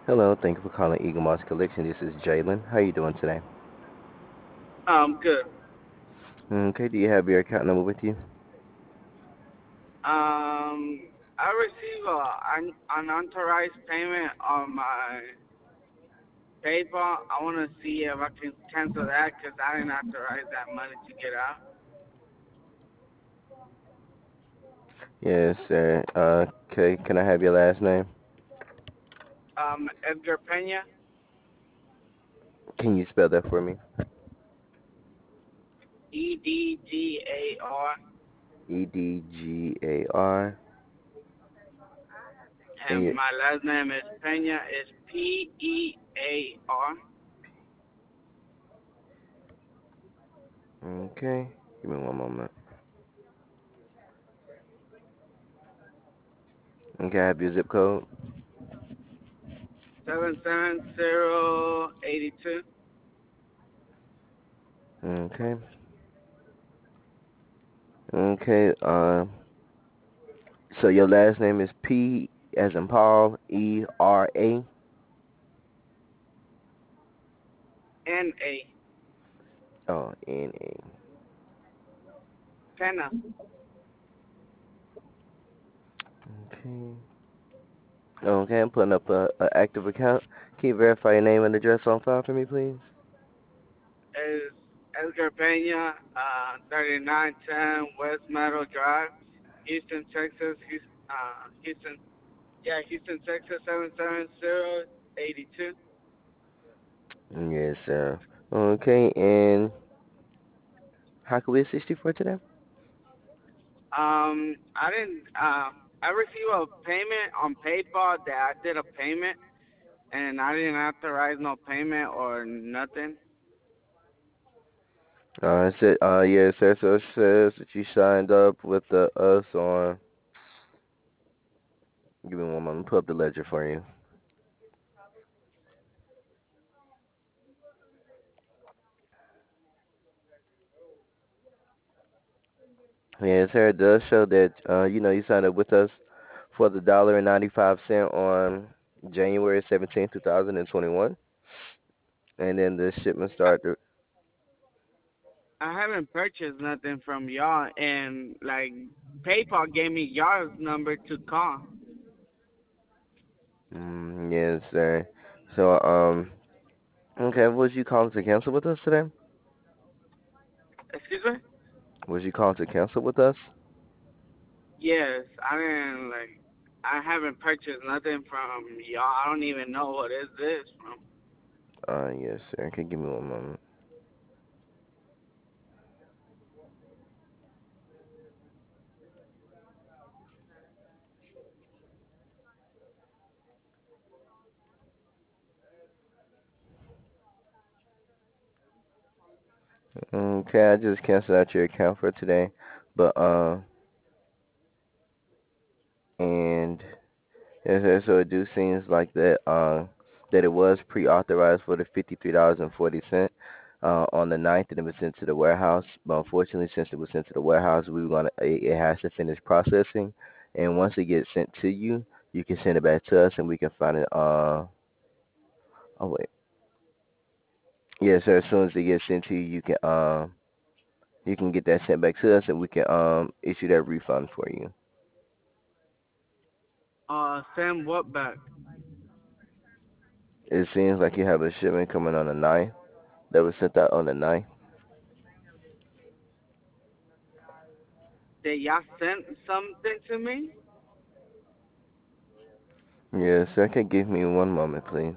Hello, thank you for calling Eagle Moss Collection. This is Jalen. How you doing today? Good. Okay, do you have your account number with you? I received an unauthorized payment on my PayPal. I want to see if I can cancel that because I didn't authorize that money to get out. Yes, sir. Okay, can I have your last name? Edgar Pena, Can you spell that for me? Edgar, Edgar. And and you, my last name is Pena, is Pear. okay, give me one moment. Okay, I have your zip code. 77082. Okay. Okay, so your last name is P as in Paul, E-R-A. NA. Oh, N-A. Pena. Okay. Okay, I'm putting up a active account. Can you verify your name and address on file for me, please? Is Edgar Pena, 3910 West Meadow Drive, Houston, Texas. Houston, yeah, Houston, Texas, 77082. Yes, sir. Okay, and how can we assist you for today? I didn't, I received a payment on PayPal that I did a payment and I didn't authorize no payment or nothing. Yeah, so it says that you signed up with us on. Give me one moment. Pull up the ledger for you. Yeah, sir. It does show that you signed up with us for the $1.95 on January 17th, 2021, and then the shipment I, started. I haven't purchased nothing from y'all and like PayPal gave me y'all's number to call. Yes, sir. So okay. Was you calling to cancel with us today? Excuse me? Was you calling to cancel with us? Yes, I didn't like. I haven't purchased nothing from y'all. I don't even know what is this from. Yes, sir. Can you give me one moment? Okay, I just canceled out your account for today, but and so it do seems like that it was pre-authorized for the $53.40 on the 9th, and it was sent to the warehouse. But unfortunately, since it was sent to the warehouse, it has to finish processing, and once it gets sent to you, you can send it back to us, and we can find it. Oh wait, yeah, so as soon as it gets sent to you, you can get that sent back to us, and we can issue that refund for you. Send what back? It seems like you have a shipment coming on the 9th that was sent out on the 9th. That y'all sent something to me? Yes, sir. Can give me one moment, please.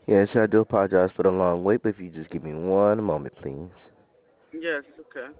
Yes, I do apologize for the long wait, but if you just give me one moment, please. Yes, okay.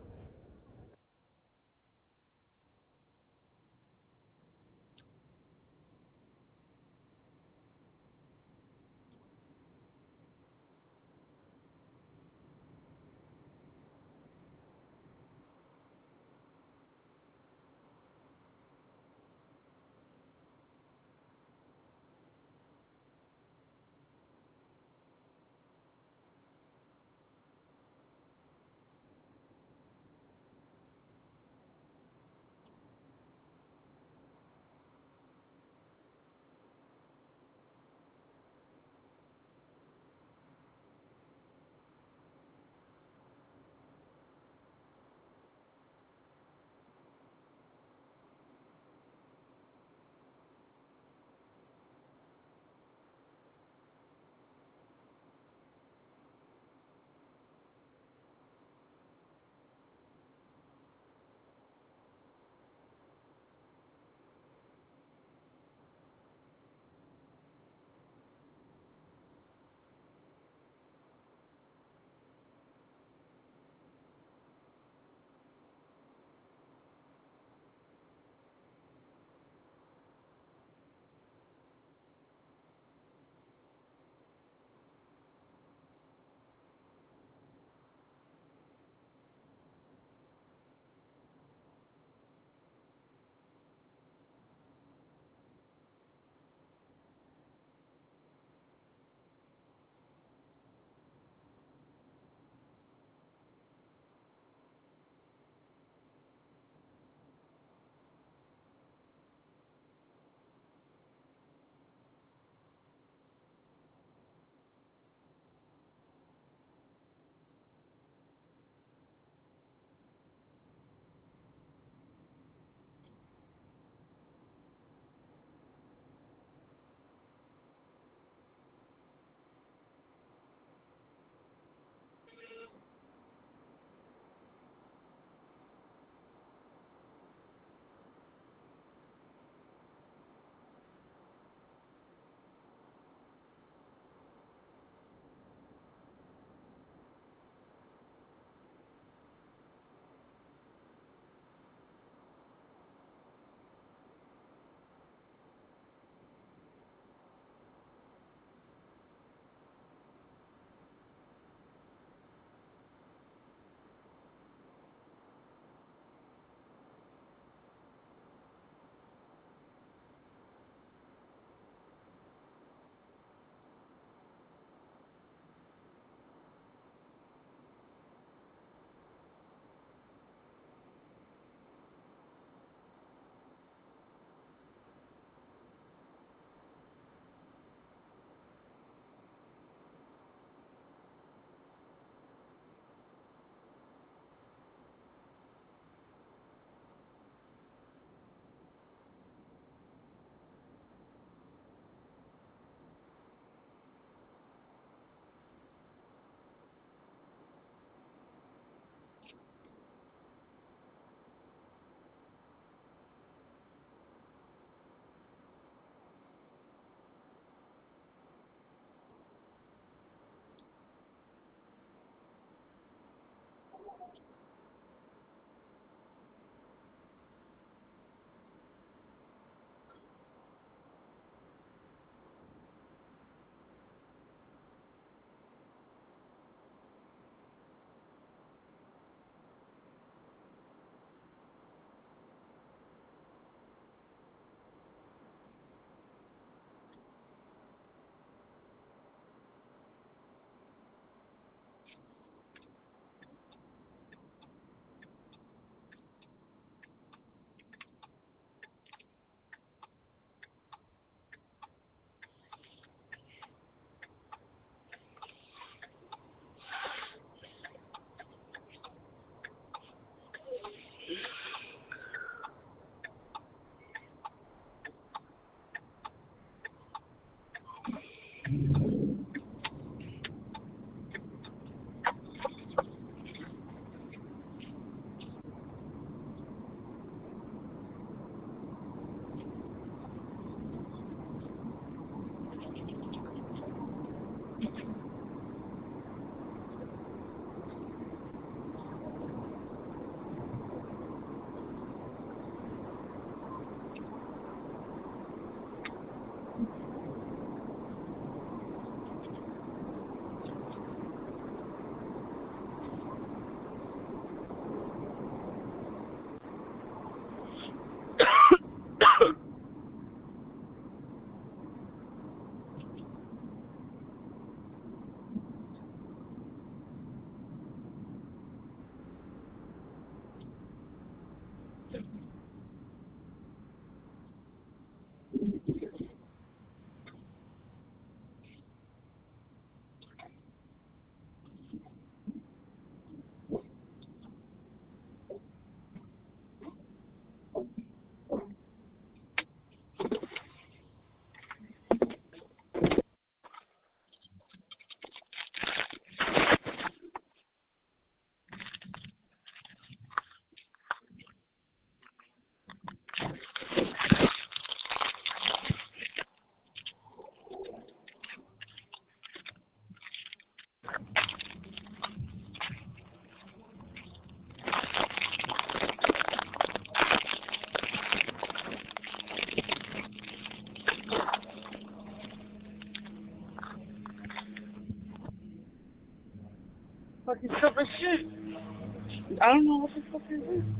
Fucking stupid shit. I don't know what the fuck is this.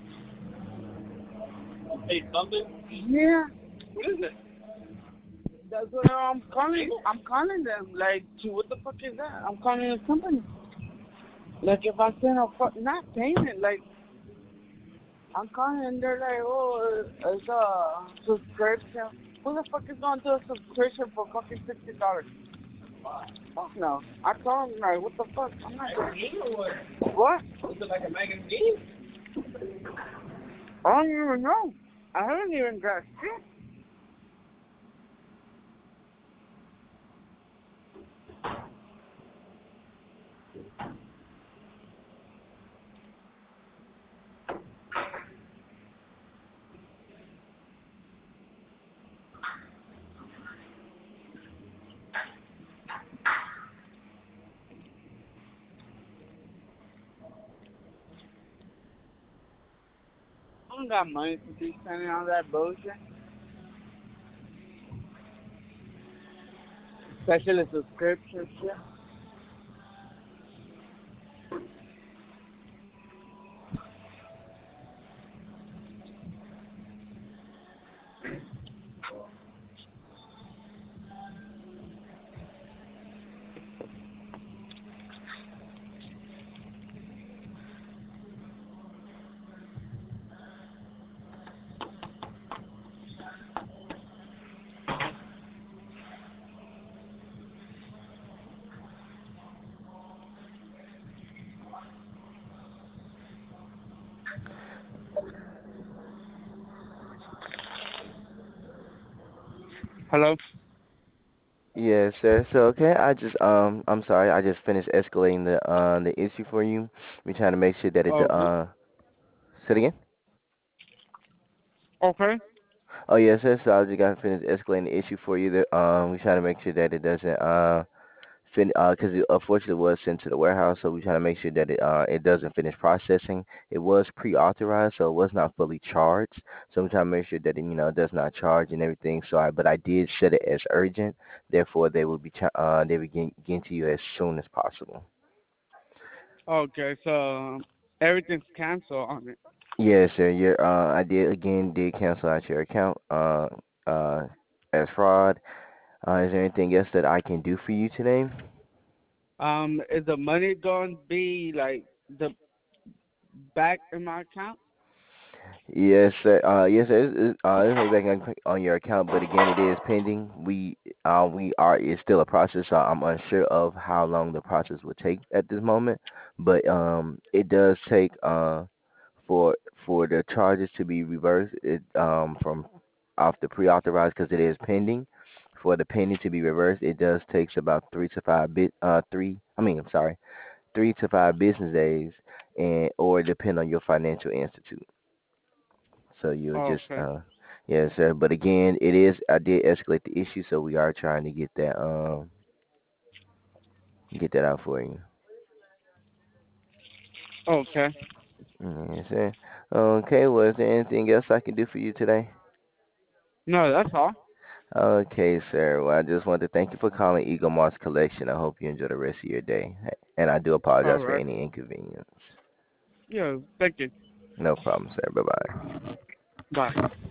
Hey, something? Yeah, What is it? that's what I'm calling. I'm calling them. Like, what the fuck is that? I'm calling the company. Like, if I send a not payment, like, I'm calling and they're like, oh, it's a subscription. Who the fuck is going to do a subscription for fucking $60? Fuck no. I told him, like, what the fuck? I'm not Like a game or what? What? Is it like a Megan game? I don't even know. I haven't even got shit. I don't got money to be spending on that bullshit. Especially subscription shit. Hello? Yes, sir. So okay, I'm sorry, I just finished escalating the issue for you. We're trying to make sure that it Okay. say it again. Okay. Oh yes, sir. So I just got to finish escalating the issue for you. That we're trying to make sure that it doesn't because it unfortunately was sent to the warehouse, so we're trying to make sure that it doesn't finish processing. It was pre-authorized, so it was not fully charged. So I'm trying to make sure that it does not charge and everything. But I did set it as urgent. Therefore, they will get to you as soon as possible. Okay, so everything's canceled on it. Yes, sir. I did cancel out your account uh as fraud. Is there anything else that I can do for you today? Is the money going to be like the back in my account? Yes, sir. Yes, sir. It's money back on your account, but again, it is pending. It's still a process. So I'm unsure of how long the process will take at this moment, but it does take for the charges to be reversed. From off the pre-authorized because it is pending. For the pending to be reversed, it does takes about 3 to 5 business days, and or depend on your financial institute. So you'll just Okay. yes, sir. But again, I did escalate the issue, so we are trying to get that. Get that out for you. Okay. Yes, sir. Okay, well, is there anything else I can do for you today? No, that's all. Okay, sir. Well, I just want to thank you for calling Eagle Moss Collection. I hope you enjoy the rest of your day. And I do All apologize for right. any inconvenience. Yeah, thank you. No problem, sir. Bye-bye. Bye.